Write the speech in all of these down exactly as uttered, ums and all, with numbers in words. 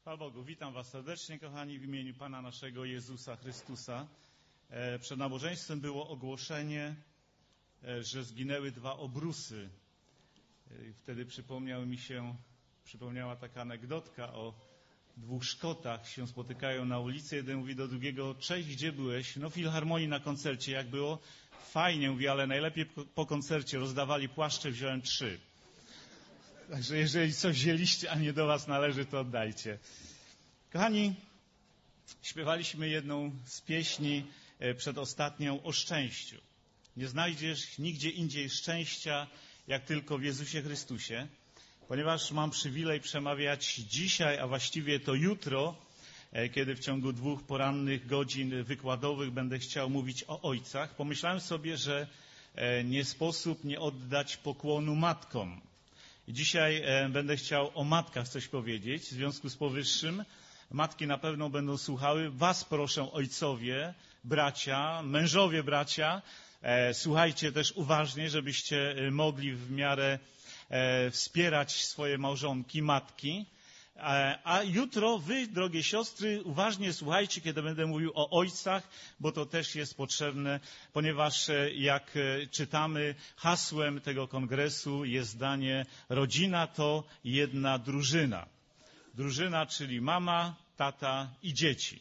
Chwała Bogu, witam Was serdecznie, kochani, w imieniu Pana naszego Jezusa Chrystusa. Przed nabożeństwem było ogłoszenie, że zginęły dwa obrusy. Wtedy przypomniał mi się, przypomniała taka anegdotka o dwóch Szkotach, się spotykają na ulicy. Jeden mówi do drugiego: cześć, gdzie byłeś? No, w Filharmonii na koncercie. Jak było? Fajnie, mówi, ale najlepiej po koncercie. Rozdawali płaszcze, wziąłem trzy. Także jeżeli coś wzięliście, a nie do Was należy, to oddajcie. Kochani, śpiewaliśmy jedną z pieśni przedostatnią o szczęściu. Nie znajdziesz nigdzie indziej szczęścia, jak tylko w Jezusie Chrystusie. Ponieważ mam przywilej przemawiać dzisiaj, a właściwie to jutro, kiedy w ciągu dwóch porannych godzin wykładowych będę chciał mówić o ojcach, pomyślałem sobie, że nie sposób nie oddać pokłonu matkom. I dzisiaj będę chciał o matkach coś powiedzieć. W związku z powyższym matki na pewno będą słuchały. Was proszę, ojcowie, bracia, mężowie bracia, słuchajcie też uważnie, żebyście mogli w miarę wspierać swoje małżonki, matki. A jutro wy, drogie siostry, uważnie słuchajcie, kiedy będę mówił o ojcach, bo to też jest potrzebne, ponieważ jak czytamy, hasłem tego kongresu jest zdanie: rodzina to jedna drużyna. Drużyna, czyli mama, tata i dzieci.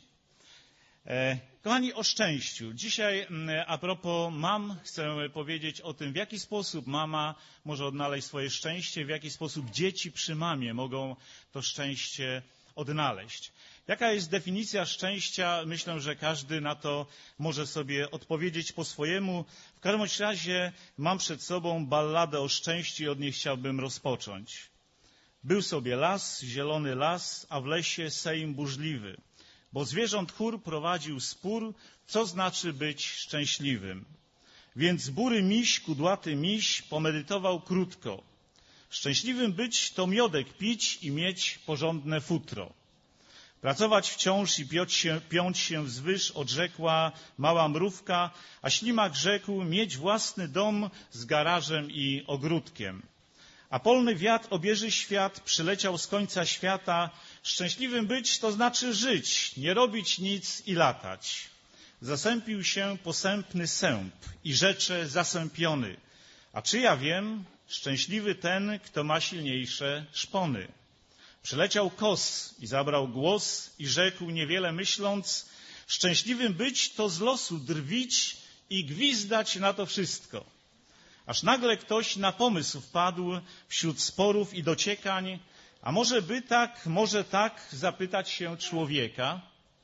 Kochani, o szczęściu. Dzisiaj a propos mam chcę powiedzieć o tym, w jaki sposób mama może odnaleźć swoje szczęście, w jaki sposób dzieci przy mamie mogą to szczęście odnaleźć. Jaka jest definicja szczęścia? Myślę, że każdy na to może sobie odpowiedzieć po swojemu. W każdym razie mam przed sobą balladę o szczęściu i od niej chciałbym rozpocząć. Był sobie las, zielony las, a w lesie sejm burzliwy. Bo zwierząt chór prowadził spór, co znaczy być szczęśliwym. Więc bury miś, kudłaty miś, pomedytował krótko. Szczęśliwym być to miodek pić i mieć porządne futro. Pracować wciąż i piąć się, piąć się wzwyż, odrzekła mała mrówka, a ślimak rzekł: mieć własny dom z garażem i ogródkiem. A polny wiatr obieży świat, przyleciał z końca świata. Szczęśliwym być to znaczy żyć, nie robić nic i latać. Zasępił się posępny sęp i rzecze zasępiony. A czy ja wiem, szczęśliwy ten, kto ma silniejsze szpony. Przyleciał kos i zabrał głos i rzekł, niewiele myśląc: szczęśliwym być to z losu drwić i gwizdać na to wszystko. Aż nagle ktoś na pomysł wpadł wśród sporów i dociekań: a może by tak, może tak zapytać się człowieka?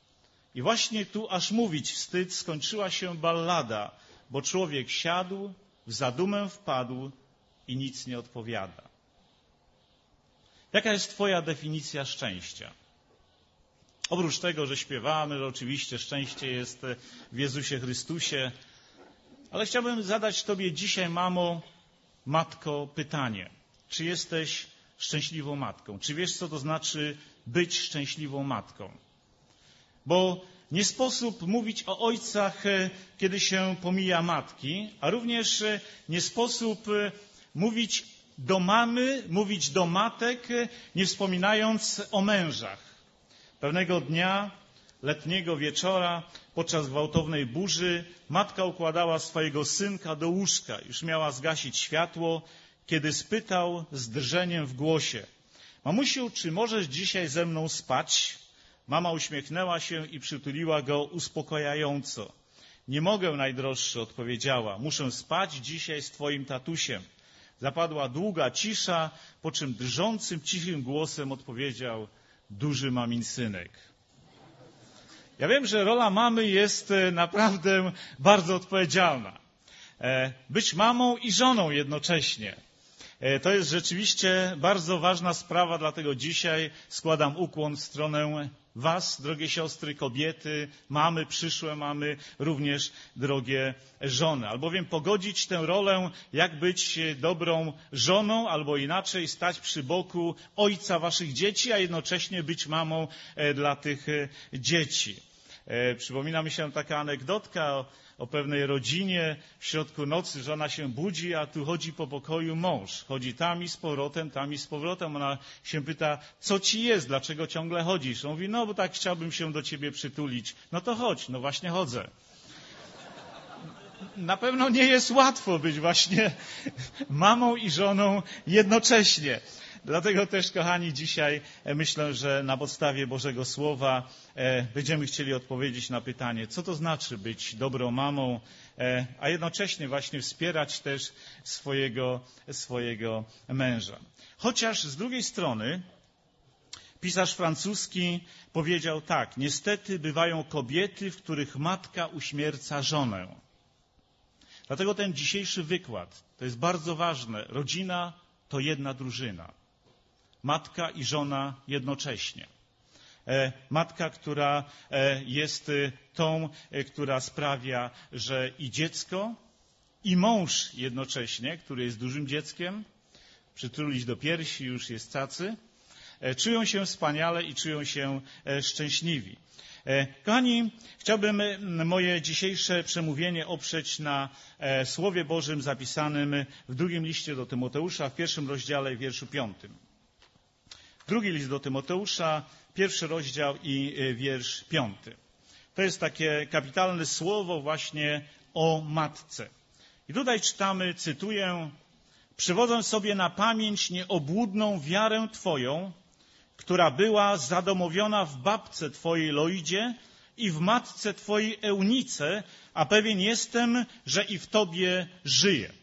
I właśnie tu aż mówić wstyd, skończyła się ballada, bo człowiek siadł, w zadumę wpadł i nic nie odpowiada. Jaka jest Twoja definicja szczęścia? Oprócz tego, że śpiewamy, że oczywiście szczęście jest w Jezusie Chrystusie, ale chciałbym zadać Tobie dzisiaj, mamo, matko, pytanie. Czy jesteś szczęśliwą matką? Czy wiesz, co to znaczy być szczęśliwą matką? Bo nie sposób mówić o ojcach, kiedy się pomija matki, a również nie sposób mówić do mamy, mówić do matek, nie wspominając o mężach. Pewnego dnia, letniego wieczora, podczas gwałtownej burzy, matka układała swojego synka do łóżka. Już miała zgasić światło, kiedy spytał z drżeniem w głosie: mamusiu, czy możesz dzisiaj ze mną spać? Mama uśmiechnęła się i przytuliła go uspokajająco. Nie mogę, najdroższy, odpowiedziała. Muszę spać dzisiaj z twoim tatusiem. Zapadła długa cisza, po czym drżącym, cichym głosem odpowiedział: duży mamin synek. Ja wiem, że rola mamy jest naprawdę bardzo odpowiedzialna. Być mamą i żoną jednocześnie. To jest rzeczywiście bardzo ważna sprawa, dlatego dzisiaj składam ukłon w stronę Was, drogie siostry, kobiety, mamy, przyszłe mamy, również drogie żony. Albowiem pogodzić tę rolę, jak być dobrą żoną, albo inaczej stać przy boku ojca waszych dzieci, a jednocześnie być mamą dla tych dzieci. Przypomina mi się taka anegdotka o, o pewnej rodzinie w środku nocy, żona się budzi, a tu chodzi po pokoju mąż. Chodzi tam i z powrotem, tam i z powrotem. Ona się pyta, co ci jest, dlaczego ciągle chodzisz? On mówi, no bo tak chciałbym się do ciebie przytulić. No to chodź, no właśnie chodzę. Na pewno nie jest łatwo być właśnie mamą i żoną jednocześnie. Dlatego też, kochani, dzisiaj myślę, że na podstawie Bożego Słowa będziemy chcieli odpowiedzieć na pytanie, co to znaczy być dobrą mamą, a jednocześnie właśnie wspierać też swojego, swojego męża. Chociaż z drugiej strony pisarz francuski powiedział tak, niestety bywają kobiety, w których matka uśmierca żonę. Dlatego ten dzisiejszy wykład, to jest bardzo ważne, rodzina to jedna drużyna. Matka i żona jednocześnie. Matka, która jest tą, która sprawia, że i dziecko, i mąż jednocześnie, który jest dużym dzieckiem, przytulić do piersi, już jest cacy, czują się wspaniale i czują się szczęśliwi. Kochani, chciałbym moje dzisiejsze przemówienie oprzeć na Słowie Bożym zapisanym w drugim liście do Tymoteusza, w pierwszym rozdziale, wierszu piątym. Drugi list do Tymoteusza, pierwszy rozdział i wiersz piąty. To jest takie kapitalne słowo właśnie o matce. I tutaj czytamy, cytuję, przywodzę sobie na pamięć nieobłudną wiarę Twoją, która była zadomowiona w babce Twojej Loidzie i w matce Twojej Eunice, a pewien jestem, że i w Tobie żyje.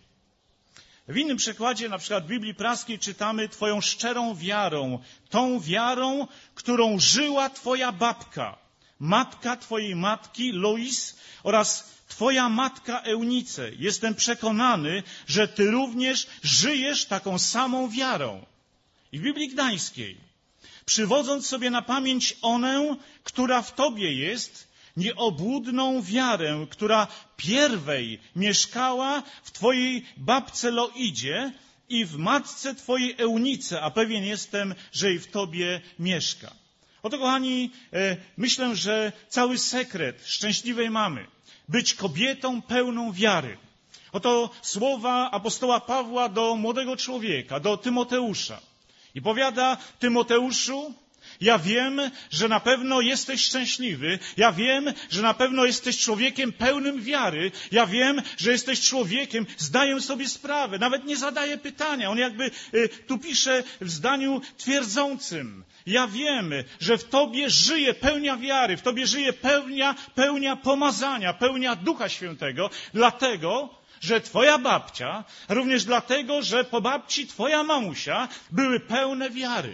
W innym przekładzie, na przykład w Biblii Praskiej, czytamy Twoją szczerą wiarą, tą wiarą, którą żyła Twoja babka, matka Twojej matki Lois oraz Twoja matka Eunice. Jestem przekonany, że Ty również żyjesz taką samą wiarą. I w Biblii Gdańskiej, przywodząc sobie na pamięć onę, która w Tobie jest, nieobłudną wiarę, która pierwej mieszkała w Twojej babce Loidzie i w matce Twojej Eunice, a pewien jestem, że i w Tobie mieszka. Oto, kochani, myślę, że cały sekret szczęśliwej mamy, być kobietą pełną wiary. Oto słowa apostoła Pawła do młodego człowieka, do Tymoteusza. I powiada, Tymoteuszu, ja wiem, że na pewno jesteś szczęśliwy. Ja wiem, że na pewno jesteś człowiekiem pełnym wiary. Ja wiem, że jesteś człowiekiem, zdaję sobie sprawę. Nawet nie zadaję pytania. On jakby y, tu pisze w zdaniu twierdzącym. Ja wiem, że w Tobie żyje pełnia wiary, w Tobie żyje pełnia, pełnia pomazania, pełnia Ducha Świętego, dlatego, że Twoja babcia, również dlatego, że po babci Twoja mamusia były pełne wiary.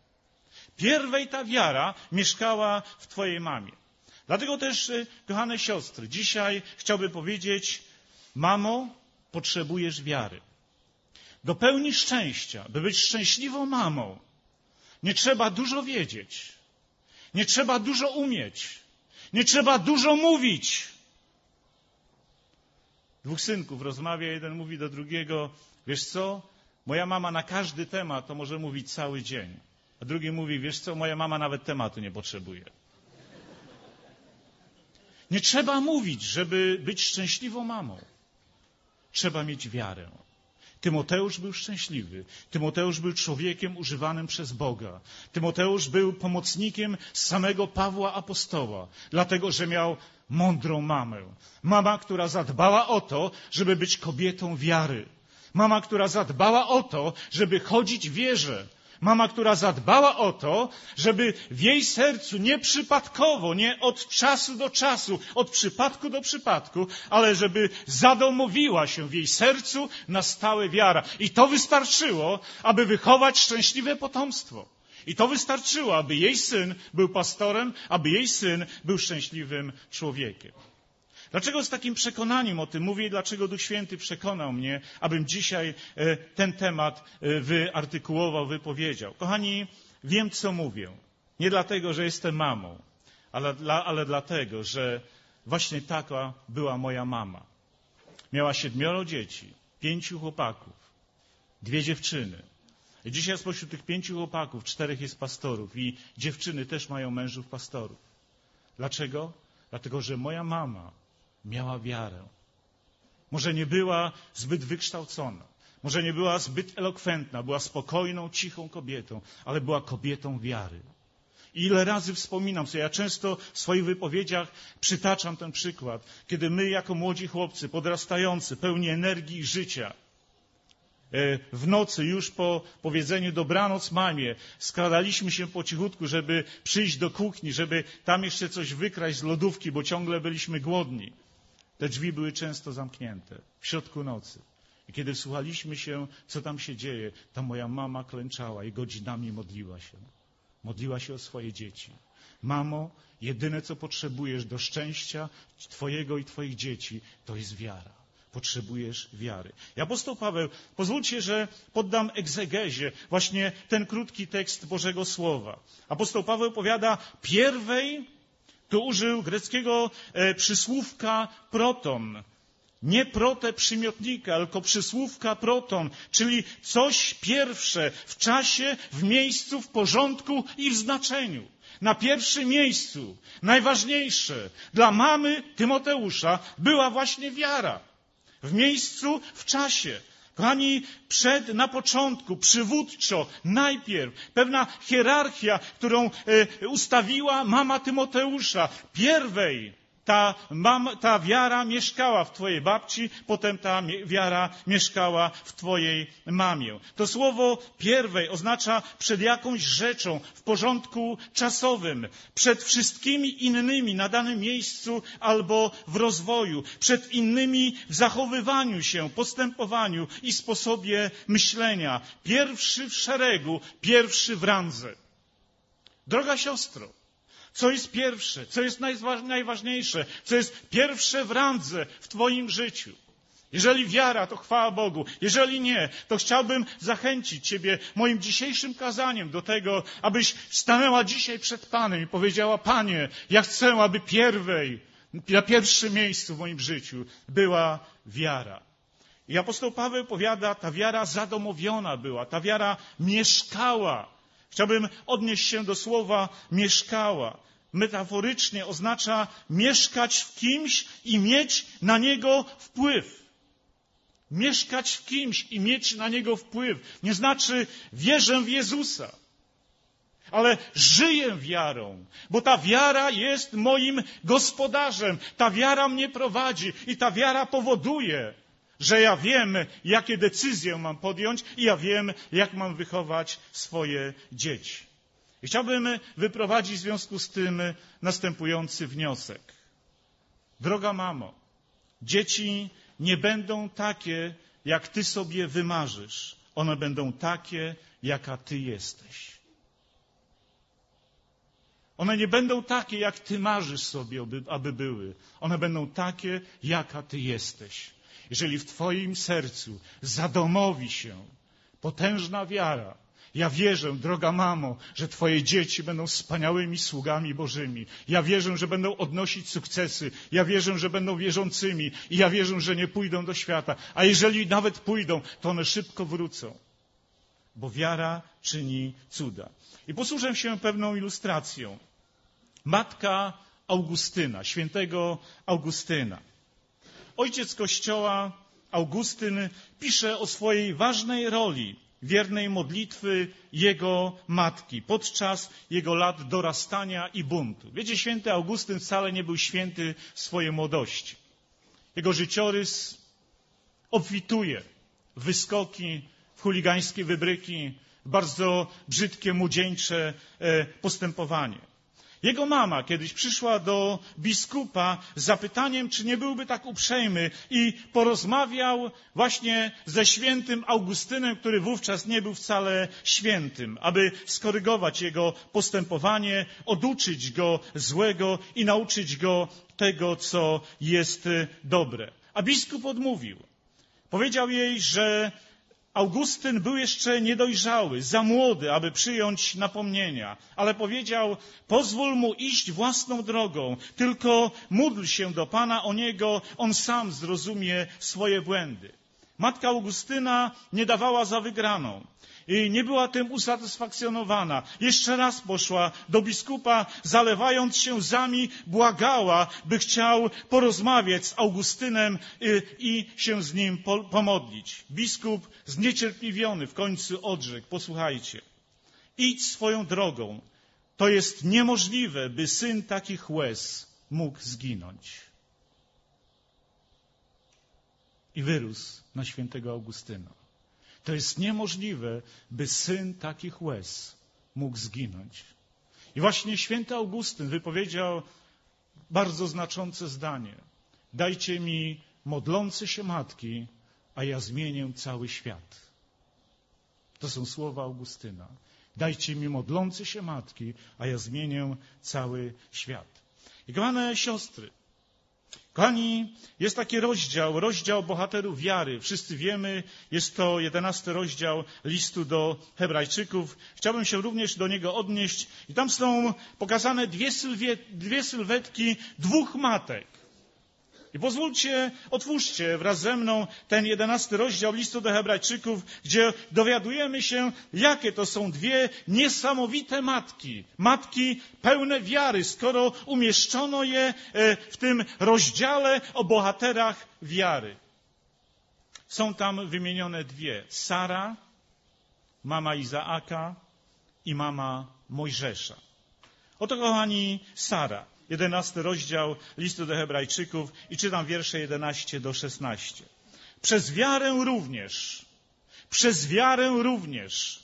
Pierwej ta wiara mieszkała w Twojej mamie. Dlatego też, kochane siostry, dzisiaj chciałbym powiedzieć, mamo, potrzebujesz wiary. Do pełni szczęścia, by być szczęśliwą mamą, nie trzeba dużo wiedzieć, nie trzeba dużo umieć, nie trzeba dużo mówić. Dwóch synków rozmawia, jeden mówi do drugiego, wiesz co, moja mama na każdy temat to może mówić cały dzień. A drugi mówi, wiesz co, moja mama nawet tematu nie potrzebuje. Nie trzeba mówić, żeby być szczęśliwą mamą. Trzeba mieć wiarę. Tymoteusz był szczęśliwy. Tymoteusz był człowiekiem używanym przez Boga. Tymoteusz był pomocnikiem samego Pawła Apostoła, dlatego że miał mądrą mamę. Mama, która zadbała o to, żeby być kobietą wiary. Mama, która zadbała o to, żeby chodzić w wierze. Mama, która zadbała o to, żeby w jej sercu nie przypadkowo, nie od czasu do czasu, od przypadku do przypadku, ale żeby zadomowiła się w jej sercu na stałe wiara. I to wystarczyło, aby wychować szczęśliwe potomstwo. I to wystarczyło, aby jej syn był pastorem, aby jej syn był szczęśliwym człowiekiem. Dlaczego z takim przekonaniem o tym mówię i dlaczego Duch Święty przekonał mnie, abym dzisiaj ten temat wyartykułował, wypowiedział? Kochani, wiem, co mówię. Nie dlatego, że jestem mamą, ale, dla, ale dlatego, że właśnie taka była moja mama. Miała siedmioro dzieci, pięciu chłopaków, dwie dziewczyny. I dzisiaj spośród tych pięciu chłopaków czterech jest pastorów i dziewczyny też mają mężów pastorów. Dlaczego? Dlatego, że moja mama miała wiarę. Może nie była zbyt wykształcona, może nie była zbyt elokwentna, była spokojną, cichą kobietą, ale była kobietą wiary. I ile razy wspominam sobie, ja często w swoich wypowiedziach przytaczam ten przykład, kiedy my jako młodzi chłopcy, podrastający, pełni energii i życia, w nocy już po powiedzeniu dobranoc mamie skradaliśmy się po cichutku, żeby przyjść do kuchni, żeby tam jeszcze coś wykraść z lodówki, bo ciągle byliśmy głodni. Te drzwi były często zamknięte w środku nocy. I kiedy wsłuchaliśmy się, co tam się dzieje, ta moja mama klęczała i godzinami modliła się. Modliła się o swoje dzieci. Mamo, jedyne co potrzebujesz do szczęścia twojego i twoich dzieci, to jest wiara. Potrzebujesz wiary. I apostoł Paweł, pozwólcie, że poddam egzegezie właśnie ten krótki tekst Bożego Słowa. Apostoł Paweł powiada, pierwej, tu użył greckiego e, przysłówka proton. Nie protę przymiotnika, tylko przysłówka proton, czyli coś pierwsze w czasie, w miejscu, w porządku i w znaczeniu. Na pierwszym miejscu, najważniejsze dla mamy Tymoteusza była właśnie wiara. W miejscu, w czasie. Kochani, przed, na początku, przywódczo, najpierw pewna hierarchia, którą e, ustawiła mama Tymoteusza. Pierwej ta, mam, ta wiara mieszkała w twojej babci, potem ta wiara mieszkała w twojej mamie. To słowo pierwej oznacza przed jakąś rzeczą w porządku czasowym, przed wszystkimi innymi na danym miejscu albo w rozwoju, przed innymi w zachowywaniu się, postępowaniu i sposobie myślenia. Pierwszy w szeregu, pierwszy w randze. Droga siostro, co jest pierwsze, co jest najważniejsze, co jest pierwsze w randze w twoim życiu? Jeżeli wiara, to chwała Bogu. Jeżeli nie, to chciałbym zachęcić ciebie moim dzisiejszym kazaniem do tego, abyś stanęła dzisiaj przed Panem i powiedziała, Panie, ja chcę, aby pierwej, na pierwszym miejscu w moim życiu była wiara. I apostoł Paweł powiada, ta wiara zadomowiona była, ta wiara mieszkała. Chciałbym odnieść się do słowa mieszkała. Metaforycznie oznacza mieszkać w kimś i mieć na niego wpływ. Mieszkać w kimś i mieć na niego wpływ. Nie znaczy wierzę w Jezusa, ale żyję wiarą, bo ta wiara jest moim gospodarzem. Ta wiara mnie prowadzi i ta wiara powoduje, że ja wiem, jakie decyzje mam podjąć i ja wiem, jak mam wychować swoje dzieci. I chciałbym wyprowadzić w związku z tym następujący wniosek. Droga mamo, dzieci nie będą takie, jak ty sobie wymarzysz. One będą takie, jaka ty jesteś. One nie będą takie, jak ty marzysz sobie, aby, aby były. One będą takie, jaka ty jesteś. Jeżeli w twoim sercu zadomowi się potężna wiara, ja wierzę, droga mamo, że twoje dzieci będą wspaniałymi sługami Bożymi. Ja wierzę, że będą odnosić sukcesy. Ja wierzę, że będą wierzącymi. I ja wierzę, że nie pójdą do świata. A jeżeli nawet pójdą, to one szybko wrócą. Bo wiara czyni cuda. I posłużę się pewną ilustracją. Matka Augustyna, świętego Augustyna. Ojciec Kościoła, Augustyn, pisze o swojej ważnej roli wiernej modlitwy jego matki podczas jego lat dorastania i buntu. Wiecie, święty Augustyn wcale nie był święty w swojej młodości. Jego życiorys obfituje w wyskoki, w chuligańskie wybryki, w bardzo brzydkie, młodzieńcze postępowanie. Jego mama kiedyś przyszła do biskupa z zapytaniem, czy nie byłby tak uprzejmy i porozmawiał właśnie ze świętym Augustynem, który wówczas nie był wcale świętym, aby skorygować jego postępowanie, oduczyć go złego i nauczyć go tego, co jest dobre. A biskup odmówił. Powiedział jej, że Augustyn był jeszcze niedojrzały, za młody, aby przyjąć napomnienia, ale powiedział, pozwól mu iść własną drogą, tylko módl się do Pana o niego, on sam zrozumie swoje błędy. Matka Augustyna nie dawała za wygraną. I nie była tym usatysfakcjonowana. Jeszcze raz poszła do biskupa, zalewając się łzami, błagała, by chciał porozmawiać z Augustynem i, i się z nim po, pomodlić. Biskup zniecierpliwiony w końcu odrzekł: posłuchajcie, idź swoją drogą. To jest niemożliwe, by syn takich łez mógł zginąć. I wyrósł na świętego Augustyna. To jest niemożliwe, by syn takich łez mógł zginąć. I właśnie święty Augustyn wypowiedział bardzo znaczące zdanie: dajcie mi modlące się matki, a ja zmienię cały świat. To są słowa Augustyna. Dajcie mi modlące się matki, a ja zmienię cały świat. I kochane siostry, kochani, jest taki rozdział, rozdział bohaterów wiary. Wszyscy wiemy, jest to jedenasty rozdział listu do Hebrajczyków. Chciałbym się również do niego odnieść. I tam są pokazane dwie, sylwie, dwie sylwetki dwóch matek. I pozwólcie, otwórzcie wraz ze mną ten jedenasty rozdział listu do Hebrajczyków, gdzie dowiadujemy się, jakie to są dwie niesamowite matki. Matki pełne wiary, skoro umieszczono je w tym rozdziale o bohaterach wiary. Są tam wymienione dwie. Sara, mama Izaaka i mama Mojżesza. Oto, kochani, Sara. jedenasty rozdział listu do Hebrajczyków i czytam wiersze jedenaście do szesnastu. Przez wiarę również, przez wiarę również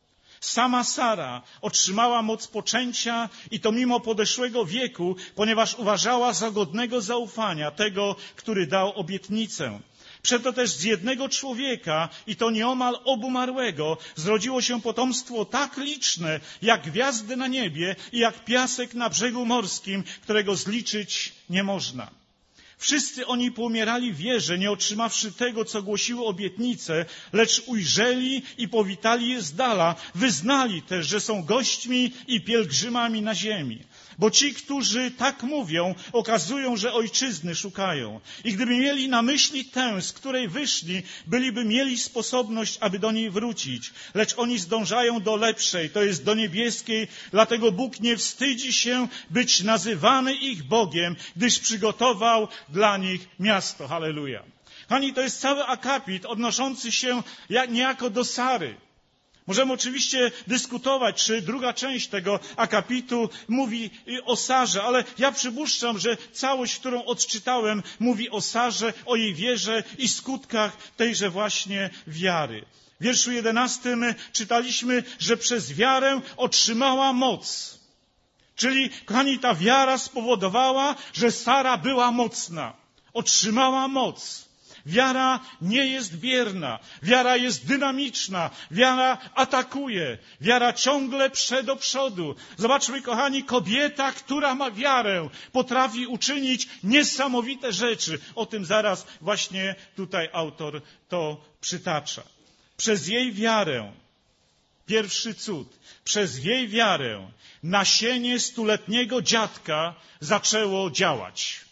sama Sara otrzymała moc poczęcia i to mimo podeszłego wieku, ponieważ uważała za godnego zaufania tego, który dał obietnicę. Przeto też z jednego człowieka, i to nieomal obumarłego, zrodziło się potomstwo tak liczne, jak gwiazdy na niebie i jak piasek na brzegu morskim, którego zliczyć nie można. Wszyscy oni poumierali w wierze, nie otrzymawszy tego, co głosiły obietnice, lecz ujrzeli i powitali je z dala. Wyznali też, że są gośćmi i pielgrzymami na ziemi. Bo ci, którzy tak mówią, okazują, że ojczyzny szukają. I gdyby mieli na myśli tę, z której wyszli, byliby mieli sposobność, aby do niej wrócić. Lecz oni zdążają do lepszej, to jest do niebieskiej, dlatego Bóg nie wstydzi się być nazywany ich Bogiem, gdyż przygotował dla nich miasto. Halleluja. Kochani, to jest cały akapit odnoszący się niejako do Sary. Możemy oczywiście dyskutować, czy druga część tego akapitu mówi o Sarze, ale ja przypuszczam, że całość, którą odczytałem, mówi o Sarze, o jej wierze i skutkach tejże właśnie wiary. W wierszu jedenastym czytaliśmy, że przez wiarę otrzymała moc. Czyli, kochani, ta wiara spowodowała, że Sara była mocna. Otrzymała moc. Wiara nie jest bierna, wiara jest dynamiczna, wiara atakuje, wiara ciągle prze do przodu. Zobaczmy, kochani, kobieta, która ma wiarę, potrafi uczynić niesamowite rzeczy. O tym zaraz właśnie tutaj autor to przytacza. Przez jej wiarę, pierwszy cud, przez jej wiarę nasienie stuletniego dziadka zaczęło działać.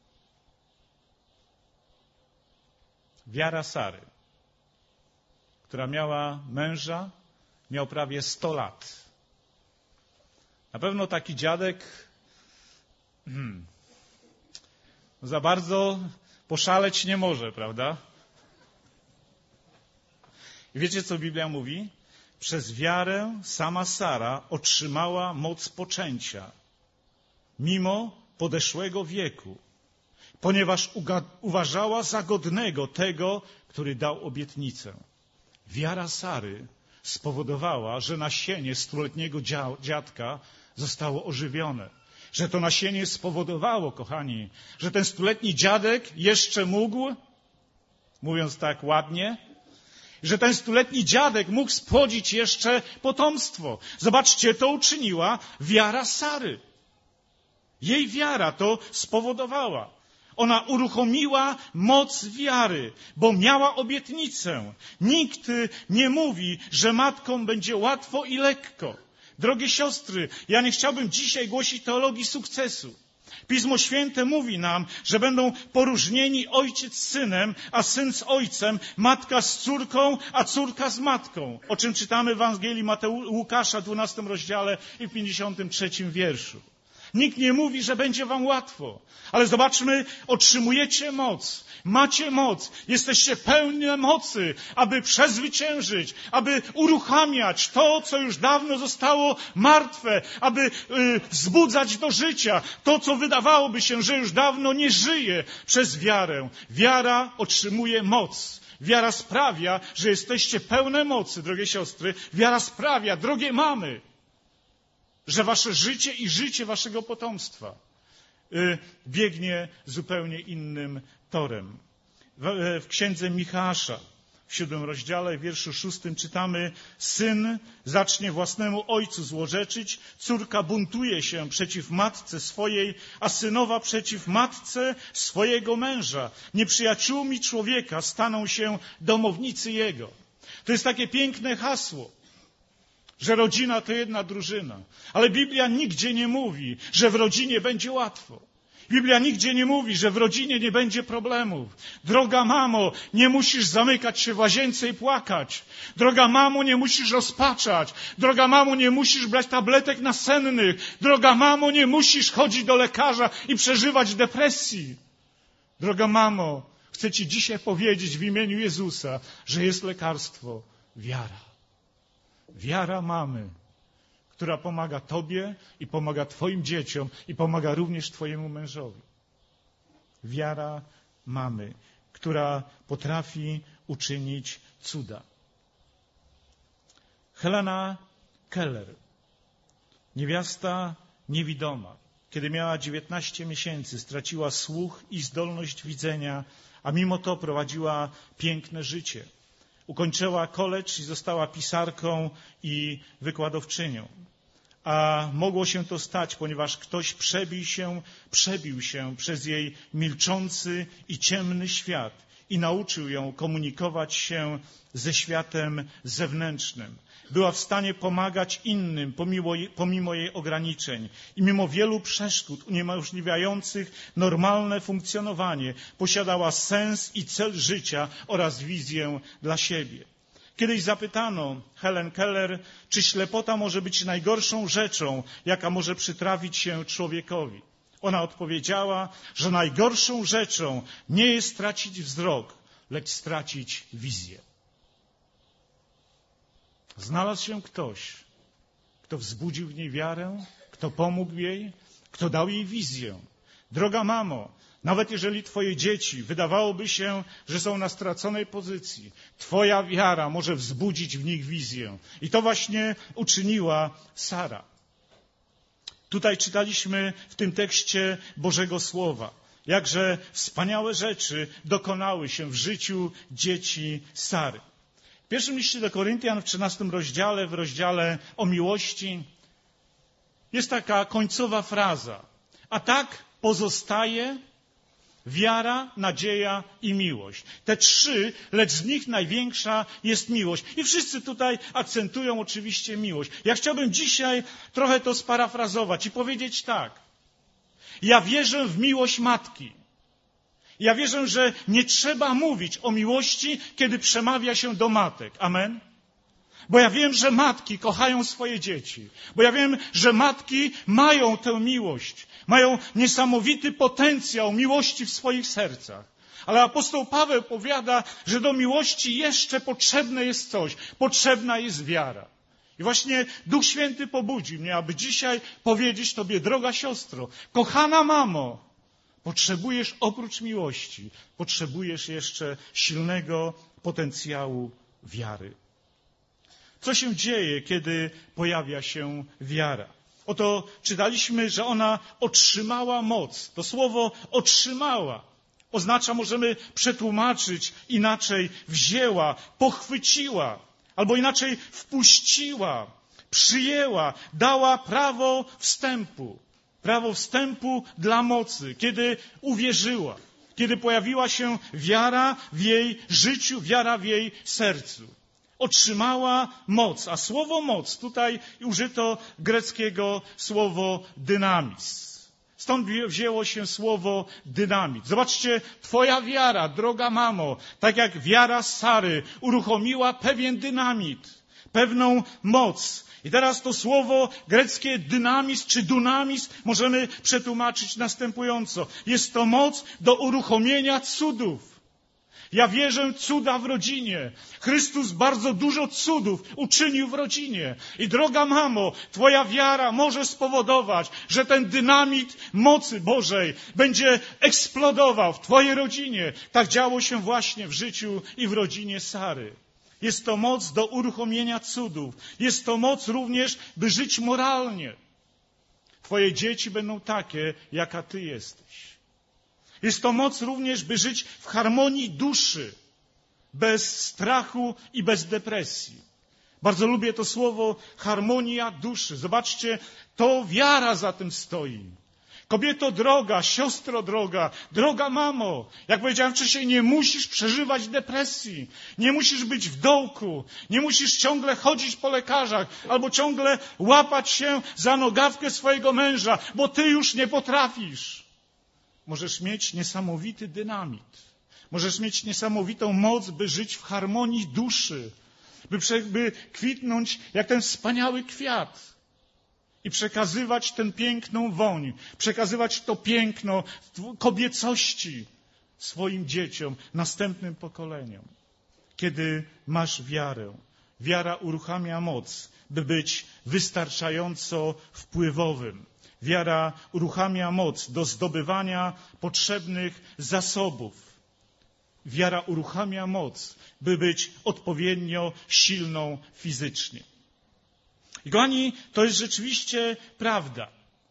Wiara Sary, która miała męża, miał prawie sto lat. Na pewno taki dziadek hmm, za bardzo poszaleć nie może, prawda? I wiecie, co Biblia mówi? Przez wiarę sama Sara otrzymała moc poczęcia, mimo podeszłego wieku, ponieważ uważała za godnego tego, który dał obietnicę. Wiara Sary spowodowała, że nasienie stuletniego dziadka zostało ożywione. Że to nasienie spowodowało, kochani, że ten stuletni dziadek jeszcze mógł, mówiąc tak ładnie, że ten stuletni dziadek mógł spłodzić jeszcze potomstwo. Zobaczcie, to uczyniła wiara Sary. Jej wiara to spowodowała. Ona uruchomiła moc wiary, bo miała obietnicę. Nikt nie mówi, że matkom będzie łatwo i lekko. Drogie siostry, ja nie chciałbym dzisiaj głosić teologii sukcesu, Pismo Święte mówi nam, że będą poróżnieni ojciec z synem, a syn z ojcem, matka z córką, a córka z matką. O czym czytamy w Ewangelii Mateu- Łukasza, dwunastym rozdziale i w pięćdziesiątym trzecim wierszu. Nikt nie mówi, że będzie wam łatwo. Ale zobaczmy, otrzymujecie moc, macie moc, jesteście pełni mocy, aby przezwyciężyć, aby uruchamiać to, co już dawno zostało martwe, aby y, wzbudzać do życia to, co wydawałoby się, że już dawno nie żyje przez wiarę. Wiara otrzymuje moc. Wiara sprawia, że jesteście pełne mocy, drogie siostry. Wiara sprawia, drogie mamy, że wasze życie i życie waszego potomstwa y, biegnie zupełnie innym torem. W, w księdze Micheasza, w siódmym rozdziale, w wierszu szóstym czytamy: syn zacznie własnemu ojcu złorzeczyć, córka buntuje się przeciw matce swojej, a synowa przeciw matce swojego męża. Nieprzyjaciółmi człowieka staną się domownicy jego. To jest takie piękne hasło, że rodzina to jedna drużyna. Ale Biblia nigdzie nie mówi, że w rodzinie będzie łatwo. Biblia nigdzie nie mówi, że w rodzinie nie będzie problemów. Droga mamo, nie musisz zamykać się w łazience i płakać. Droga mamo, nie musisz rozpaczać. Droga mamo, nie musisz brać tabletek nasennych. Droga mamo, nie musisz chodzić do lekarza i przeżywać depresji. Droga mamo, chcę ci dzisiaj powiedzieć w imieniu Jezusa, że jest lekarstwo, wiara. Wiara mamy, która pomaga tobie i pomaga twoim dzieciom i pomaga również twojemu mężowi. Wiara mamy, która potrafi uczynić cuda. Helena Keller, niewiasta niewidoma, kiedy miała dziewiętnaście miesięcy, straciła słuch i zdolność widzenia, a mimo to prowadziła piękne życie. Ukończyła college i została pisarką i wykładowczynią. A mogło się to stać, ponieważ ktoś przebił się, przebił się przez jej milczący i ciemny świat i nauczył ją komunikować się ze światem zewnętrznym. Była w stanie pomagać innym pomimo jej, pomimo jej ograniczeń i mimo wielu przeszkód uniemożliwiających normalne funkcjonowanie posiadała sens i cel życia oraz wizję dla siebie. Kiedyś zapytano Helen Keller, czy ślepota może być najgorszą rzeczą, jaka może przytrafić się człowiekowi. Ona odpowiedziała, że najgorszą rzeczą nie jest stracić wzrok, lecz stracić wizję. Znalazł się ktoś, kto wzbudził w niej wiarę, kto pomógł jej, kto dał jej wizję. Droga mamo, nawet jeżeli twoje dzieci wydawałoby się, że są na straconej pozycji, twoja wiara może wzbudzić w nich wizję. I to właśnie uczyniła Sara. Tutaj czytaliśmy w tym tekście Bożego Słowa, jakże wspaniałe rzeczy dokonały się w życiu dzieci Sary. W pierwszym liście do Koryntian w trzynastym rozdziale, w rozdziale o miłości, jest taka końcowa fraza. A tak pozostaje wiara, nadzieja i miłość. Te trzy, lecz z nich największa jest miłość. I wszyscy tutaj akcentują oczywiście miłość. Ja chciałbym dzisiaj trochę to sparafrazować i powiedzieć tak. Ja wierzę w miłość matki. Ja wierzę, że nie trzeba mówić o miłości, kiedy przemawia się do matek. Amen? Bo ja wiem, że matki kochają swoje dzieci. Bo ja wiem, że matki mają tę miłość. Mają niesamowity potencjał miłości w swoich sercach. Ale apostoł Paweł powiada, że do miłości jeszcze potrzebne jest coś. Potrzebna jest wiara. I właśnie Duch Święty pobudzi mnie, aby dzisiaj powiedzieć tobie, droga siostro, kochana mamo, potrzebujesz oprócz miłości, potrzebujesz jeszcze silnego potencjału wiary. Co się dzieje, kiedy pojawia się wiara? Oto czytaliśmy, że ona otrzymała moc. To słowo otrzymała oznacza, możemy przetłumaczyć inaczej, wzięła, pochwyciła, albo inaczej wpuściła, przyjęła, dała prawo wstępu. Prawo wstępu dla mocy, kiedy uwierzyła, kiedy pojawiła się wiara w jej życiu, wiara w jej sercu. Otrzymała moc, a słowo moc, tutaj użyto greckiego słowo dynamis. Stąd wzięło się słowo dynamit. Zobaczcie, twoja wiara, droga mamo, tak jak wiara Sary, uruchomiła pewien dynamit, pewną moc. I teraz to słowo greckie dynamizm czy dunamizm możemy przetłumaczyć następująco. Jest to moc do uruchomienia cudów. Ja wierzę w cuda w rodzinie. Chrystus bardzo dużo cudów uczynił w rodzinie. I droga mamo, twoja wiara może spowodować, że ten dynamit mocy Bożej będzie eksplodował w twojej rodzinie. Tak działo się właśnie w życiu i w rodzinie Sary. Jest to moc do uruchomienia cudów. Jest to moc również, by żyć moralnie. Twoje dzieci będą takie, jaka ty jesteś. Jest to moc również, by żyć w harmonii duszy, bez strachu i bez depresji. Bardzo lubię to słowo harmonia duszy. Zobaczcie, to wiara za tym stoi. Kobieto droga, siostro droga, droga mamo, jak powiedziałem wcześniej, nie musisz przeżywać depresji, nie musisz być w dołku, nie musisz ciągle chodzić po lekarzach albo ciągle łapać się za nogawkę swojego męża, bo ty już nie potrafisz. Możesz mieć niesamowity dynamit, możesz mieć niesamowitą moc, by żyć w harmonii duszy, by, by kwitnąć jak ten wspaniały kwiat. I przekazywać tę piękną woń, przekazywać to piękno kobiecości swoim dzieciom, następnym pokoleniom. Kiedy masz wiarę, wiara uruchamia moc, by być wystarczająco wpływowym. Wiara uruchamia moc do zdobywania potrzebnych zasobów. Wiara uruchamia moc, by być odpowiednio silną fizycznie. I kochani, to jest rzeczywiście prawda.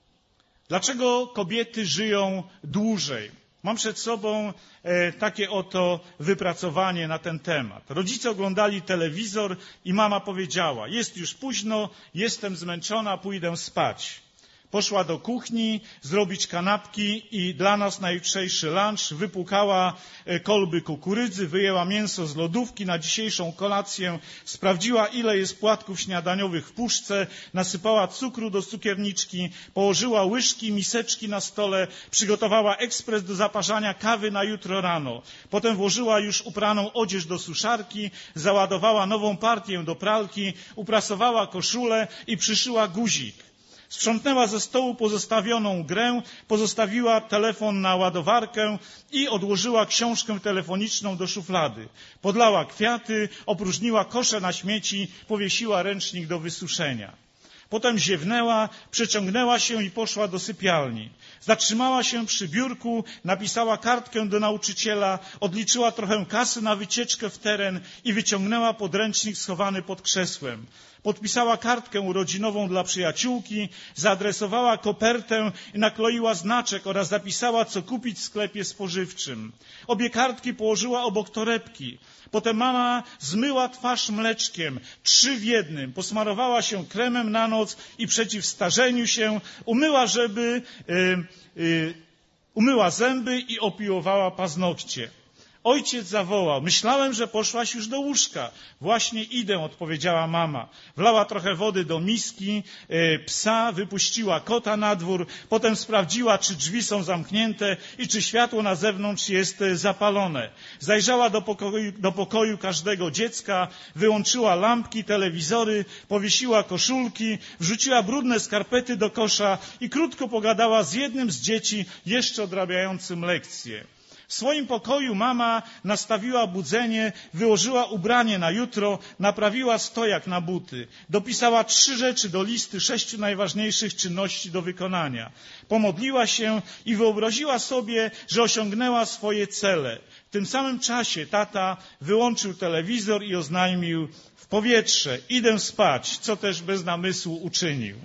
Dlaczego kobiety żyją dłużej? Mam przed sobą e, takie oto wypracowanie na ten temat. Rodzice oglądali telewizor i mama powiedziała: jest już późno, jestem zmęczona, pójdę spać. Poszła do kuchni zrobić kanapki i dla nas na jutrzejszy lunch wypłukała kolby kukurydzy, wyjęła mięso z lodówki na dzisiejszą kolację, sprawdziła, ile jest płatków śniadaniowych w puszce, nasypała cukru do cukierniczki, położyła łyżki, miseczki na stole, przygotowała ekspres do zaparzania kawy na jutro rano. Potem włożyła już upraną odzież do suszarki, załadowała nową partię do pralki, uprasowała koszulę i przyszyła guzik. Sprzątnęła ze stołu pozostawioną grę, pozostawiła telefon na ładowarkę i odłożyła książkę telefoniczną do szuflady. Podlała kwiaty, opróżniła kosze na śmieci, powiesiła ręcznik do wysuszenia. Potem ziewnęła, przeciągnęła się i poszła do sypialni. Zatrzymała się przy biurku, napisała kartkę do nauczyciela, odliczyła trochę kasy na wycieczkę w teren i wyciągnęła podręcznik schowany pod krzesłem. Podpisała kartkę urodzinową dla przyjaciółki, zaadresowała kopertę i nakleiła znaczek oraz zapisała, co kupić w sklepie spożywczym. Obie kartki położyła obok torebki. Potem mama zmyła twarz mleczkiem, trzy w jednym, posmarowała się kremem na noc i przeciw starzeniu się, umyła, żeby, yy, yy, umyła zęby i opiłowała paznokcie. Ojciec zawołał: myślałem, że poszłaś już do łóżka. Właśnie idę, odpowiedziała mama. Wlała trochę wody do miski, e, psa, wypuściła kota na dwór, potem sprawdziła, czy drzwi są zamknięte i czy światło na zewnątrz jest zapalone. Zajrzała do pokoju, do pokoju każdego dziecka, wyłączyła lampki, telewizory, powiesiła koszulki, wrzuciła brudne skarpety do kosza i krótko pogadała z jednym z dzieci jeszcze odrabiającym lekcje. W swoim pokoju mama nastawiła budzenie, wyłożyła ubranie na jutro, naprawiła stojak na buty, dopisała trzy rzeczy do listy sześciu najważniejszych czynności do wykonania. Pomodliła się i wyobraziła sobie, że osiągnęła swoje cele. W tym samym czasie tata wyłączył telewizor i oznajmił: w powietrze, idę spać, co też bez namysłu uczynił.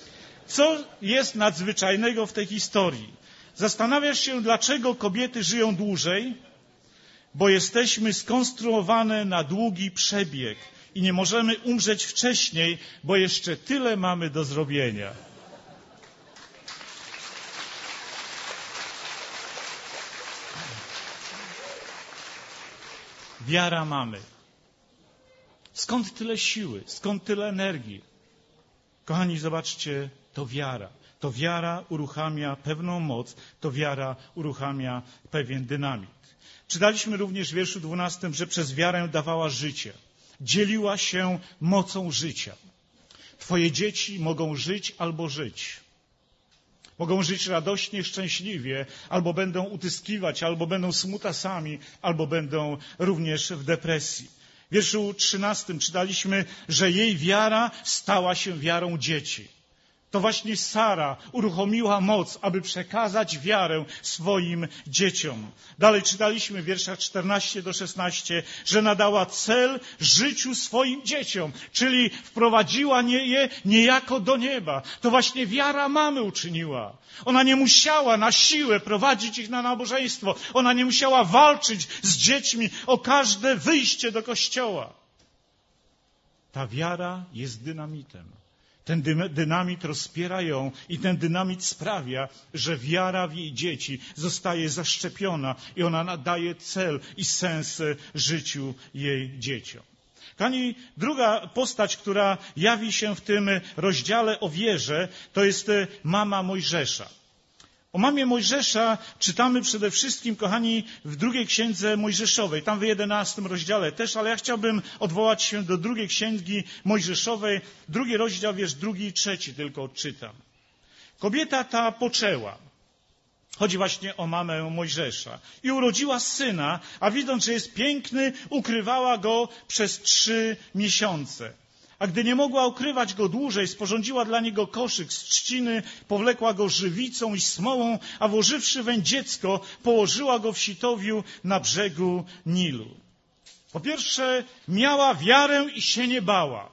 Co jest nadzwyczajnego w tej historii? Zastanawiasz się, dlaczego kobiety żyją dłużej? Bo jesteśmy skonstruowane na długi przebieg i nie możemy umrzeć wcześniej, bo jeszcze tyle mamy do zrobienia. Wiara mamy. Skąd tyle siły? Skąd tyle energii? Kochani, zobaczcie, to wiara. to wiara uruchamia pewną moc, to wiara uruchamia pewien dynamit. Czytaliśmy również w wierszu dwunastym, że przez wiarę dawała życie. Dzieliła się mocą życia. Twoje dzieci mogą żyć albo żyć. Mogą żyć radośnie, szczęśliwie, albo będą utyskiwać, albo będą smutasami, albo będą również w depresji. W wierszu trzynastym czytaliśmy, że jej wiara stała się wiarą dzieci. To właśnie Sara uruchomiła moc, aby przekazać wiarę swoim dzieciom. Dalej czytaliśmy w wierszach czternastym do szesnastego, że nadała cel życiu swoim dzieciom, czyli wprowadziła je niejako do nieba. To właśnie wiara mamy uczyniła. Ona nie musiała na siłę prowadzić ich na nabożeństwo. Ona nie musiała walczyć z dziećmi o każde wyjście do kościoła. Ta wiara jest dynamitem. Ten dynamit rozpiera ją i ten dynamit sprawia, że wiara w jej dzieci zostaje zaszczepiona i ona nadaje cel i sens życiu jej dzieciom. Kochani, druga postać, która jawi się w tym rozdziale o wierze, to jest mama Mojżesza. O mamie Mojżesza czytamy przede wszystkim, kochani, w drugiej księdze Mojżeszowej, tam w jedenastym rozdziale też, ale ja chciałbym odwołać się do drugiej księgi Mojżeszowej, drugi rozdział, wiersz drugi i trzeci tylko odczytam. Kobieta ta poczęła. Chodzi właśnie o mamę Mojżesza. I urodziła syna, a widząc, że jest piękny, ukrywała go przez trzy miesiące. A gdy nie mogła ukrywać go dłużej, sporządziła dla niego koszyk z trzciny, powlekła go żywicą i smołą, a włożywszy weń dziecko, położyła go w sitowiu na brzegu Nilu. Po pierwsze, miała wiarę i się nie bała.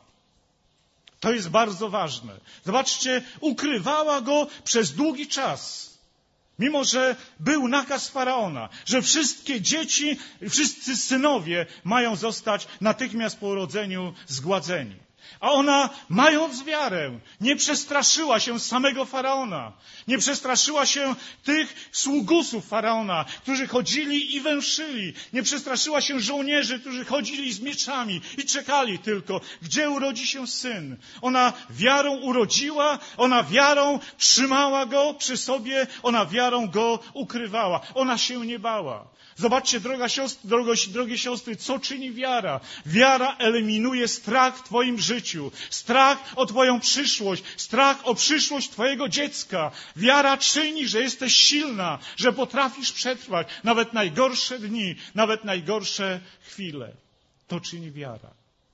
To jest bardzo ważne. Zobaczcie, ukrywała go przez długi czas. Mimo że był nakaz Faraona, że wszystkie dzieci, wszyscy synowie mają zostać natychmiast po urodzeniu zgładzeni. A ona, mając wiarę, nie przestraszyła się samego Faraona. Nie przestraszyła się tych sługusów Faraona, którzy chodzili i węszyli. Nie przestraszyła się żołnierzy, którzy chodzili z mieczami i czekali tylko, gdzie urodzi się syn. Ona wiarą urodziła, ona wiarą trzymała go przy sobie, ona wiarą go ukrywała. Ona się nie bała. Zobaczcie, droga siostry, drogo, drogie siostry, co czyni wiara. Wiara eliminuje strach w twoim życiu, strach o twoją przyszłość, strach o przyszłość twojego dziecka. Wiara czyni, że jesteś silna, że potrafisz przetrwać nawet najgorsze dni, nawet najgorsze chwile. To czyni wiara.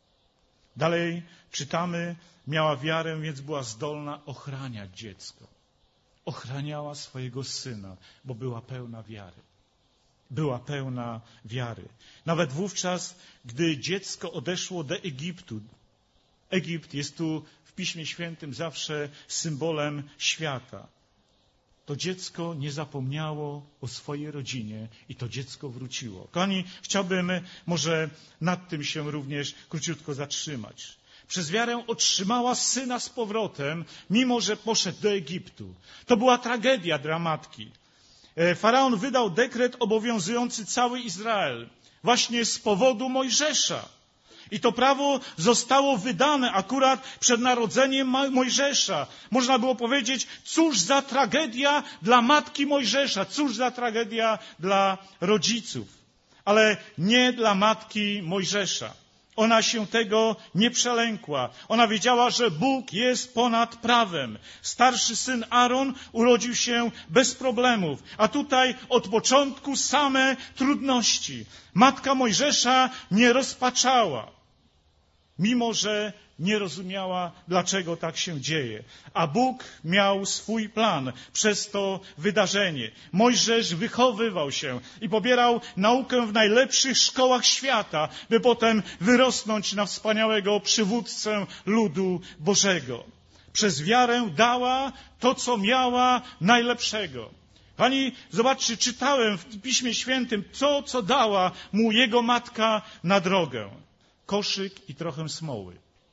Dalej czytamy, miała wiarę, więc była zdolna ochraniać dziecko. Ochraniała swojego syna, bo była pełna wiary. Była pełna wiary. Nawet wówczas, gdy dziecko odeszło do Egiptu. Egipt jest tu w Piśmie Świętym zawsze symbolem świata. To dziecko nie zapomniało o swojej rodzinie i to dziecko wróciło. Kochani, chciałbym może nad tym się również króciutko zatrzymać. Przez wiarę otrzymała syna z powrotem, mimo że poszedł do Egiptu. To była tragedia dla matki. Faraon wydał dekret obowiązujący cały Izrael właśnie z powodu Mojżesza. I to prawo zostało wydane akurat przed narodzeniem Mojżesza. Można było powiedzieć, cóż za tragedia dla matki Mojżesza, cóż za tragedia dla rodziców. Ale nie dla matki Mojżesza. Ona się tego nie przelękła. Ona wiedziała, że Bóg jest ponad prawem. Starszy syn Aaron urodził się bez problemów. A tutaj od początku same trudności. Matka Mojżesza nie rozpaczała, mimo że nie rozumiała, dlaczego tak się dzieje. A Bóg miał swój plan przez to wydarzenie. Mojżesz wychowywał się i pobierał naukę w najlepszych szkołach świata, by potem wyrosnąć na wspaniałego przywódcę ludu Bożego. Przez wiarę dała to, co miała najlepszego. Pani, zobaczcie, czytałem w Piśmie Świętym to, co dała mu jego matka na drogę. Koszyk i trochę smoły.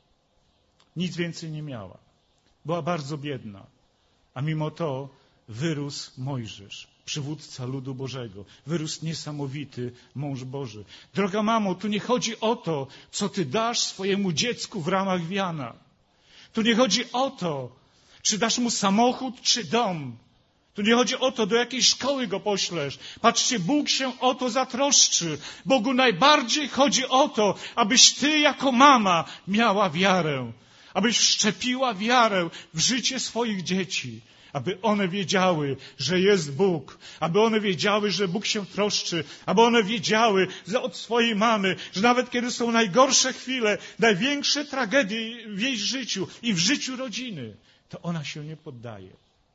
Nic więcej nie miała. Była bardzo biedna. A mimo to wyrósł Mojżesz, przywódca ludu Bożego. Wyrósł niesamowity mąż Boży. Droga mamo, tu nie chodzi o to, co ty dasz swojemu dziecku w ramach wiana. Tu nie chodzi o to, Czy dasz mu samochód, czy dom? Tu nie chodzi o to, do jakiej szkoły go poślesz. Patrzcie, Bóg się o to zatroszczy. Bogu najbardziej chodzi o to, abyś ty jako mama miała wiarę. Abyś wszczepiła wiarę w życie swoich dzieci. Aby one wiedziały, że jest Bóg. Aby one wiedziały, że Bóg się troszczy. Aby one wiedziały od swojej mamy, że nawet kiedy są najgorsze chwile, największe tragedie w jej życiu i w życiu rodziny, to ona się nie poddaje.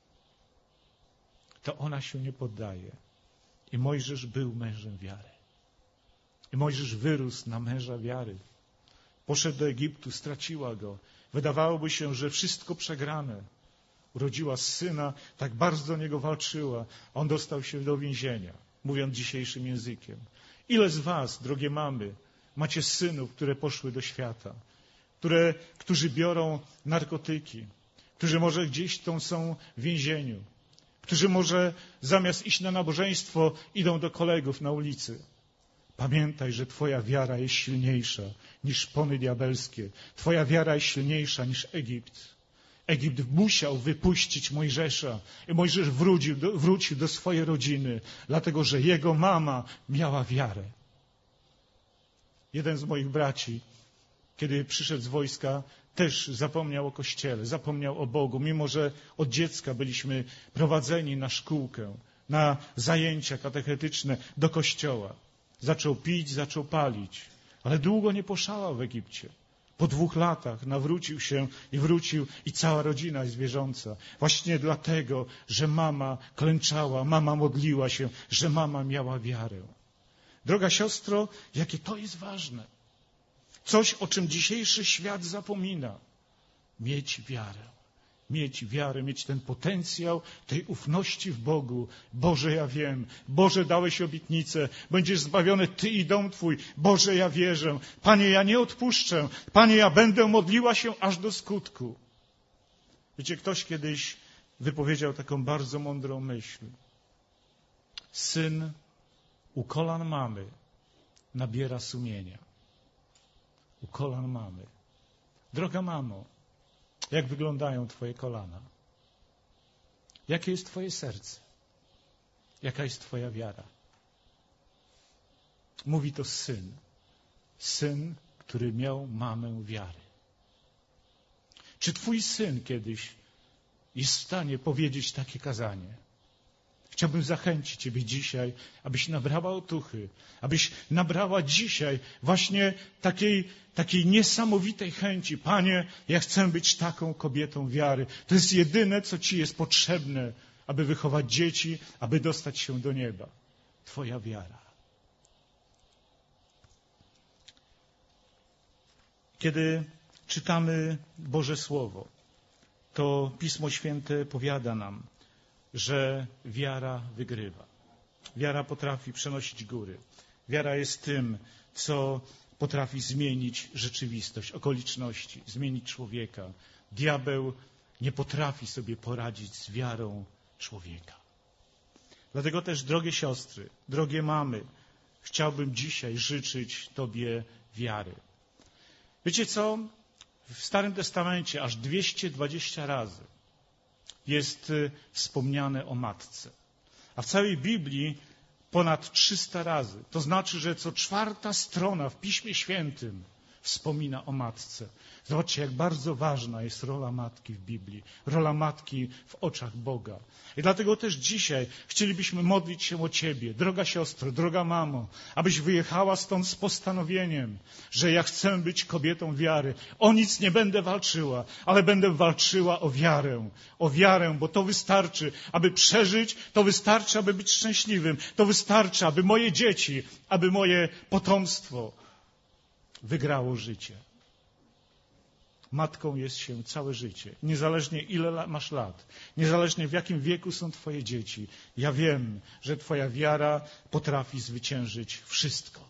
To ona się nie poddaje. I Mojżesz był mężem wiary. I Mojżesz wyrósł na męża wiary. Poszedł do Egiptu, straciła go. Wydawałoby się, że wszystko przegrane. Urodziła syna, tak bardzo o niego walczyła. On dostał się do więzienia, mówiąc dzisiejszym językiem. Ile z was, drogie mamy, macie synów, które poszły do świata, które, którzy biorą narkotyki, którzy może gdzieś tam są w więzieniu, którzy może zamiast iść na nabożeństwo idą do kolegów na ulicy. Pamiętaj, że twoja wiara jest silniejsza niż szpony diabelskie. Twoja wiara jest silniejsza niż Egipt. Egipt musiał wypuścić Mojżesza i Mojżesz wrócił do, wrócił do swojej rodziny, dlatego że jego mama miała wiarę. Jeden z moich braci, kiedy przyszedł z wojska, też zapomniał o Kościele, zapomniał o Bogu, mimo że od dziecka byliśmy prowadzeni na szkółkę, na zajęcia katechetyczne do Kościoła. Zaczął pić, zaczął palić, ale długo nie poszalał w Egipcie. Po dwóch latach nawrócił się i wrócił i cała rodzina jest wierząca. Właśnie dlatego, że mama klęczała, mama modliła się, że mama miała wiarę. Droga siostro, jakie to jest ważne. Coś, o czym dzisiejszy świat zapomina. Mieć wiarę. Mieć wiarę, mieć ten potencjał tej ufności w Bogu. Boże, ja wiem. Boże, dałeś obietnicę. Będziesz zbawiony Ty i dom Twój. Boże, ja wierzę. Panie, ja nie odpuszczę. Panie, ja będę modliła się aż do skutku. Wiecie, ktoś kiedyś wypowiedział taką bardzo mądrą myśl. Syn u kolan mamy nabiera sumienia. U kolan mamy. Droga mamo, jak wyglądają twoje kolana? Jakie jest twoje serce? Jaka jest twoja wiara? Mówi to syn. Syn, który miał mamę wiary. Czy twój syn kiedyś jest w stanie powiedzieć takie kazanie? Chciałbym zachęcić ciebie dzisiaj, abyś nabrała otuchy, abyś nabrała dzisiaj właśnie takiej, takiej niesamowitej chęci. Panie, ja chcę być taką kobietą wiary. To jest jedyne, co ci jest potrzebne, aby wychować dzieci, aby dostać się do nieba. Twoja wiara. Kiedy czytamy Boże Słowo, to Pismo Święte powiada nam, że wiara wygrywa. Wiara potrafi przenosić góry. Wiara jest tym, co potrafi zmienić rzeczywistość, okoliczności, zmienić człowieka. Diabeł nie potrafi sobie poradzić z wiarą człowieka. Dlatego też, drogie siostry, drogie mamy, chciałbym dzisiaj życzyć Tobie wiary. Wiecie co? W Starym Testamencie aż dwieście dwadzieścia razy jest wspomniane o matce. A w całej Biblii ponad trzysta razy. To znaczy, że co czwarta strona w Piśmie Świętym wspomina o matce. Zobaczcie, jak bardzo ważna jest rola matki w Biblii. Rola matki w oczach Boga. I dlatego też dzisiaj chcielibyśmy modlić się o Ciebie, droga siostro, droga mamo, abyś wyjechała stąd z postanowieniem, że ja chcę być kobietą wiary. O nic nie będę walczyła, ale będę walczyła o wiarę. O wiarę, bo to wystarczy, aby przeżyć, to wystarczy, aby być szczęśliwym, to wystarczy, aby moje dzieci, aby moje potomstwo wygrało życie. Matką jest się całe życie. Niezależnie ile masz lat, niezależnie w jakim wieku są twoje dzieci. Ja wiem, że twoja wiara potrafi zwyciężyć wszystko.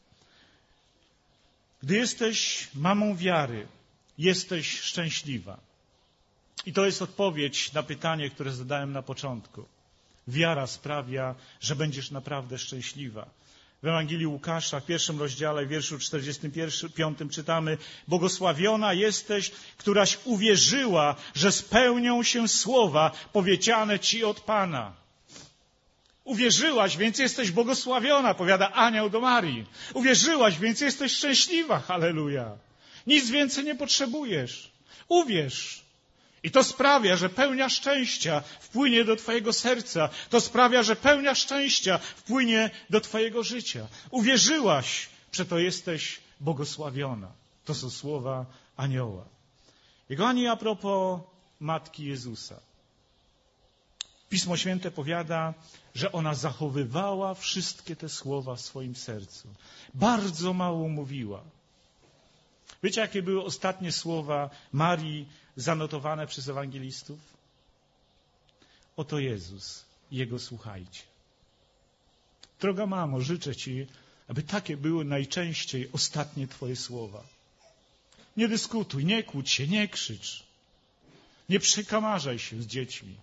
Gdy jesteś mamą wiary, jesteś szczęśliwa. I to jest odpowiedź na pytanie, które zadałem na początku. Wiara sprawia, że będziesz naprawdę szczęśliwa. W Ewangelii Łukasza w pierwszym rozdziale, w wierszu czterdziestym piątym czytamy: błogosławiona jesteś, któraś uwierzyła, że spełnią się słowa powiedziane ci od Pana. Uwierzyłaś, więc jesteś błogosławiona, powiada anioł do Marii. Uwierzyłaś, więc jesteś szczęśliwa, halleluja. Nic więcej nie potrzebujesz. Uwierz. I to sprawia, że pełnia szczęścia wpłynie do twojego serca. To sprawia, że pełnia szczęścia wpłynie do twojego życia. Uwierzyłaś, przeto jesteś błogosławiona. To są słowa anioła. I kochani, a propos Matki Jezusa. Pismo Święte powiada, że ona zachowywała wszystkie te słowa w swoim sercu. Bardzo mało mówiła. Wiecie, jakie były ostatnie słowa Marii zanotowane przez ewangelistów? Oto Jezus, Jego słuchajcie. Droga mamo, życzę Ci, aby takie były najczęściej ostatnie Twoje słowa. Nie dyskutuj, nie kłóć się, nie krzycz. Nie przekamarzaj się z dziećmi.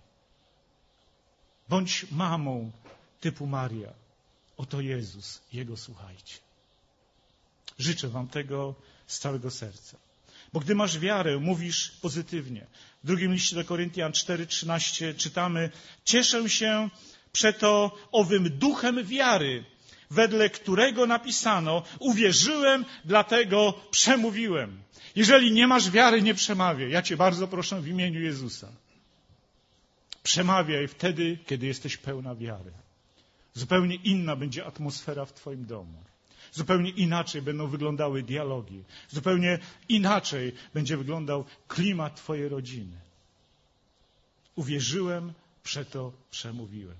Bądź mamą typu Maria. Oto Jezus, Jego słuchajcie. Życzę Wam tego z całego serca. Bo gdy masz wiarę, mówisz pozytywnie. W drugim liście do Koryntian cztery trzynaście czytamy: cieszę się przeto owym duchem wiary, wedle którego napisano: uwierzyłem, dlatego przemówiłem. Jeżeli nie masz wiary, nie przemawiaj. Ja Cię bardzo proszę w imieniu Jezusa. Przemawiaj wtedy, kiedy jesteś pełna wiary. Zupełnie inna będzie atmosfera w Twoim domu. Zupełnie inaczej będą wyglądały dialogi. Zupełnie inaczej będzie wyglądał klimat Twojej rodziny. Uwierzyłem, przeto przemówiłem.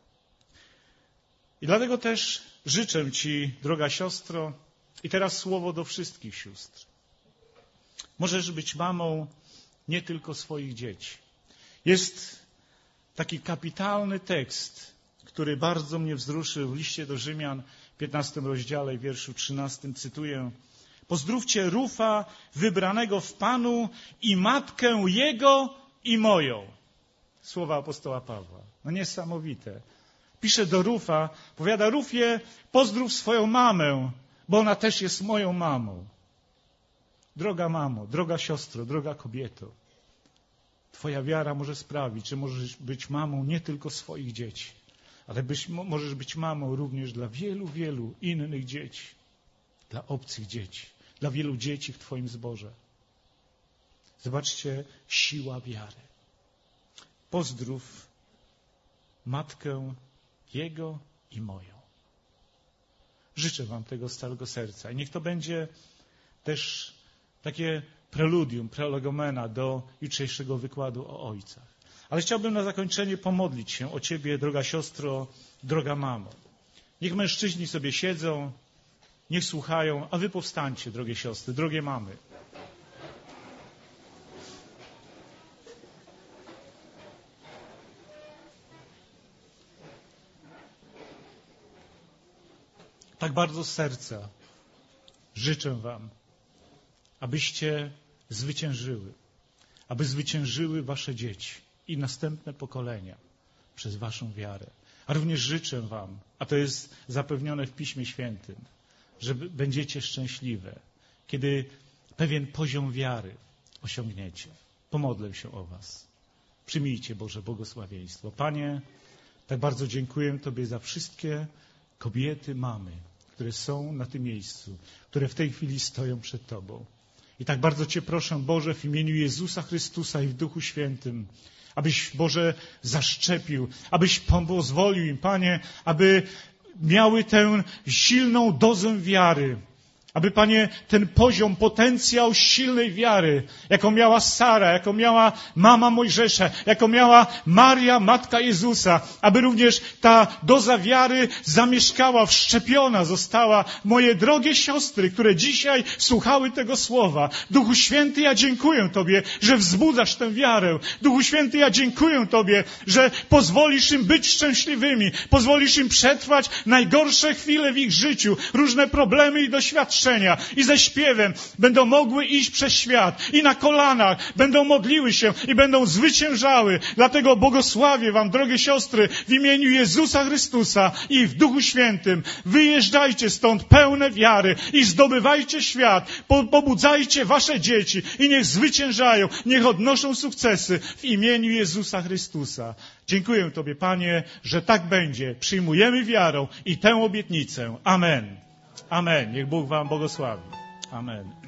I dlatego też życzę Ci, droga siostro, i teraz słowo do wszystkich sióstr. Możesz być mamą nie tylko swoich dzieci. Jest taki kapitalny tekst, który bardzo mnie wzruszył w liście do Rzymian, w piętnastym rozdziale, w wierszu trzynastym, cytuję: pozdrówcie Rufa, wybranego w Panu, i matkę jego i moją. Słowa apostoła Pawła. No niesamowite. Pisze do Rufa, powiada: Rufie, pozdrów swoją mamę, bo ona też jest moją mamą. Droga mamo, droga siostro, droga kobieto, Twoja wiara może sprawić, że możesz być mamą nie tylko swoich dzieci, ale być, możesz być mamą również dla wielu, wielu innych dzieci, dla obcych dzieci, dla wielu dzieci w Twoim zborze. Zobaczcie, siła wiary. Pozdrów matkę jego i moją. Życzę Wam tego z całego serca. I niech to będzie też takie preludium, prolegomena do jutrzejszego wykładu o ojcach. Ale chciałbym na zakończenie pomodlić się o Ciebie, droga siostro, droga mamo. Niech mężczyźni sobie siedzą, niech słuchają, a Wy powstańcie, drogie siostry, drogie mamy. Tak bardzo z serca życzę Wam, abyście zwyciężyły, aby zwyciężyły Wasze dzieci i następne pokolenia przez Waszą wiarę. A również życzę Wam, a to jest zapewnione w Piśmie Świętym, że będziecie szczęśliwe, kiedy pewien poziom wiary osiągniecie. Pomodlę się o Was. Przyjmijcie Boże błogosławieństwo. Panie, tak bardzo dziękuję Tobie za wszystkie kobiety, mamy, które są na tym miejscu, które w tej chwili stoją przed Tobą. I tak bardzo Cię proszę, Boże, w imieniu Jezusa Chrystusa i w Duchu Świętym, abyś, Boże, zaszczepił, abyś pozwolił im, Panie, aby miały tę silną dozę wiary, aby, Panie, ten poziom, potencjał silnej wiary, jaką miała Sara, jaką miała mama Mojżesza, jaką miała Maria, matka Jezusa, aby również ta doza wiary zamieszkała, wszczepiona została w moje drogie siostry, które dzisiaj słuchały tego słowa. Duchu Święty, ja dziękuję Tobie, że wzbudzasz tę wiarę. Duchu Święty, ja dziękuję Tobie, że pozwolisz im być szczęśliwymi, pozwolisz im przetrwać najgorsze chwile w ich życiu, różne problemy i doświadczenia, doświadczenia i ze śpiewem będą mogły iść przez świat i na kolanach będą modliły się i będą zwyciężały. Dlatego błogosławię wam, drogie siostry, w imieniu Jezusa Chrystusa i w Duchu Świętym. Wyjeżdżajcie stąd pełne wiary i zdobywajcie świat. Po, pobudzajcie wasze dzieci i niech zwyciężają, niech odnoszą sukcesy w imieniu Jezusa Chrystusa. Dziękuję Tobie, Panie, że tak będzie. Przyjmujemy wiarą i tę obietnicę. Amen. Amen. Niech Bóg wam błogosławi. Amen.